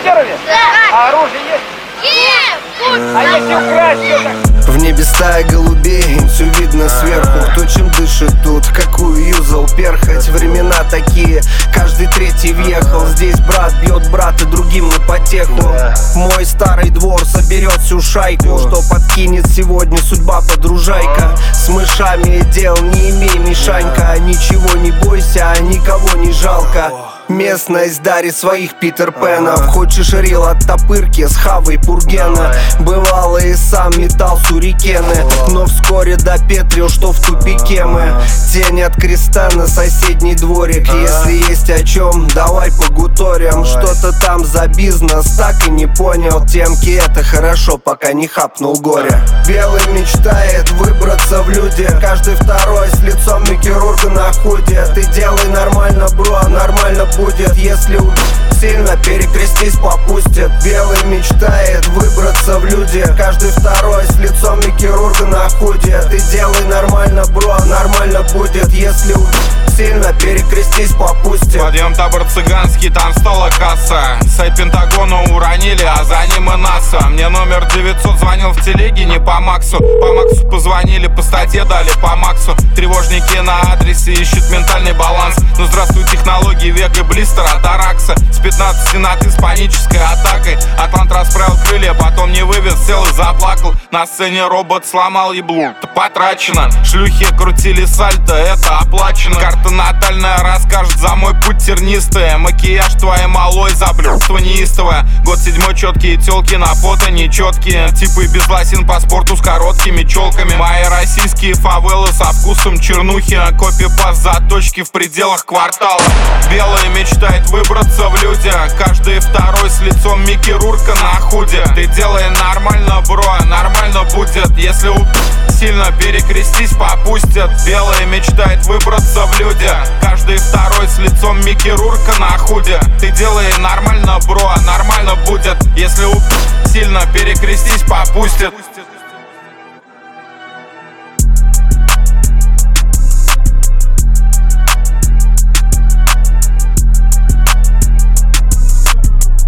заблокировали? Да. А оружие есть? Нет! А если украсть, что так? В небе стая голубей, им все видно сверху. Кто чем дышит тут, какую юзал перхоть. Времена такие, каждый третий въехал. Здесь брат бьет брата другим на потеху. Мой старый двор соберет всю шайку, что подкинет сегодня судьба подружайка. С мышами дел не имей, Мишанька. Ничего не бойся, никого не жалко. Местность дарит своих Питер Пенов. Хочешь рил от топырки с хавой пургена. Бывало и сам метал сурикены, но вскоре допетрил, что в тупике мы. Тень от креста на соседний дворик. Если есть о чем, давай погуторим. Что-то там за бизнес, так и не понял. Темки это хорошо, пока не хапнул горе. Белый мечтает выбраться в люди. Каждый второй с лицом хирурга на худе. Ты делай нормально, бро, нормально будет. Если сильно перекрестись попустит. Белый мечтает выбраться в люди. Каждый второй с лицом хирурга на худе. Ты делай нормально, бро, нормально будет. Если сильно перекрестись попустит. Подъем табор цыганский, там стола касса. Сайт Пентагона уронили, а за ним и НАСА. Мне номер 900 звонил в телеге, не по Максу. По Максу позвонили, по статье дали по Максу. Тревожники на адресе ищут ментальный баланс. Ну здравствуй технологии, век и блистер от Аракса. С 15 на ты с панической атакой. Атлант расправил крылья, потом не вывез, сел и заплакал. На сцене робот сломал еблу, это потрачено. Шлюхи крутили сальто, это оплачено. Карта натальная расскажет за мой путь тернистый. Макияж твоей малой за блюдство неистовое. Год 7 четкие тёлки на фото нечеткие. Типы без лосин по спорту с короткими челками. Мои российские фавелы со вкусом чернухи. Копипаст заточки в пределах квартала. Белый мечтает выбраться в люди. Каждый второй с лицом Микки Рурка на худе. Ты делай нормально, бро, нормально будет. Если сильно перекрестись попустят. Белый мечтает выбраться в люди. Каждый второй с лицом Микки Рурка на худе. Ты делай нормально, бро, нормально будет. Если сильно перекрестись попустят.